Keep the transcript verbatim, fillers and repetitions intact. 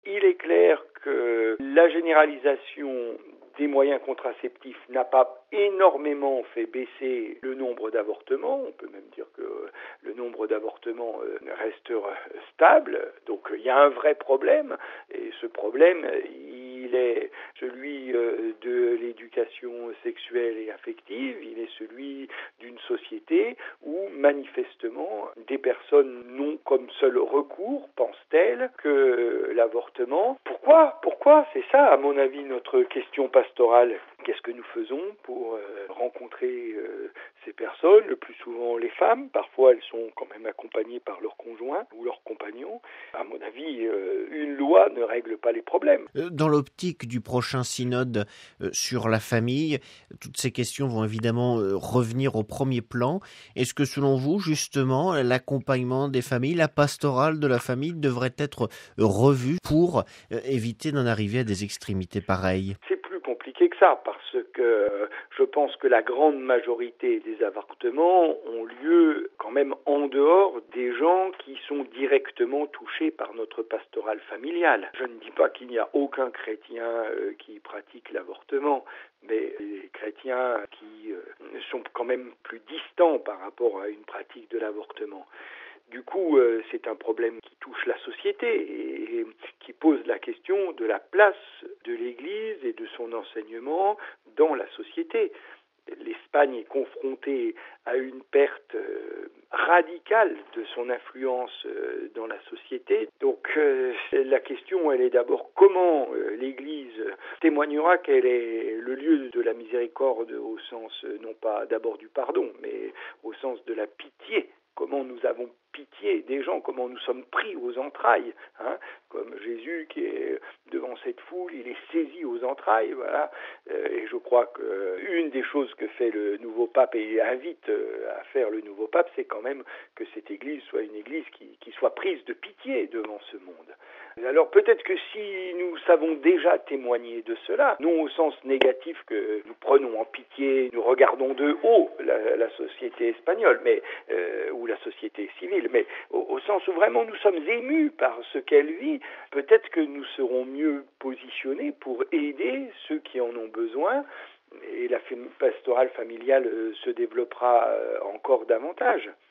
Il est clair que la généralisation des moyens contraceptifs n'a pas énormément fait baisser le nombre d'avortements. On peut même dire que le nombre d'avortements reste stable. Donc il y a un vrai problème. Et ce problème, il est celui de l'éducation sexuelle et affective. Il est celui d'une société où manifestement des personnes n'ont comme seul recours, pensent-elles, que l'avortement. Pourquoi Pourquoi C'est ça, à mon avis, notre question pastorale. Qu'est-ce que nous faisons pour euh, rencontrer euh, ces personnes? Le plus souvent les femmes. Parfois, elles sont quand même accompagnées par leur conjoint ou leur compagnon. À mon avis, euh, une loi ne règle pas les problèmes. Dans l'optique du prochain synode euh, sur la famille, toutes ces questions vont évidemment euh, revenir au premier plan. Est-ce que selon vous, justement, l'accompagnement des familles, la pastorale de la famille devrait être revue pour euh, éviter d'en arriver à des extrémités pareilles? C'est plus compliqué que ça, parce que je pense que la grande majorité des avortements ont lieu quand même en dehors des gens qui sont directement touchés par notre pastorale familiale. Je ne dis pas qu'il n'y a aucun chrétien euh, qui pratique l'avortement, mais les chrétiens qui euh, sont quand même plus distants par rapport à une pratique de l'avortement. Du coup, euh, c'est un problème qui touche la société et, et qui pose la question de la place de l'Église et de son enseignement dans la société. L'Espagne est confrontée à une perte euh, radicale de son influence euh, dans la société. Donc euh, la question, elle est d'abord comment euh, l'Église témoignera qu'elle est le lieu de la miséricorde au sens euh, non pas d'abord du pardon, mais au sens de la pitié. Comment nous avons pitié des gens, comment nous sommes pris aux entrailles, hein, comme Jésus qui est devant cette foule, il est saisi aux entrailles, voilà. Et je crois qu'une des choses que fait le nouveau pape et invite à faire le nouveau pape, c'est quand même que cette Église soit une Église qui, qui soit prise de pitié devant ce monde. Alors peut-être que si nous savons déjà témoigner de cela, non au sens négatif que nous prenons en pitié, nous regardons de haut la, la société espagnole, mais euh, ou la société civile, mais au, au sens où vraiment nous sommes émus par ce qu'elle vit, peut-être que nous serons mieux positionnés pour aider ceux qui en ont besoin. Et la pastorale familiale se développera encore davantage.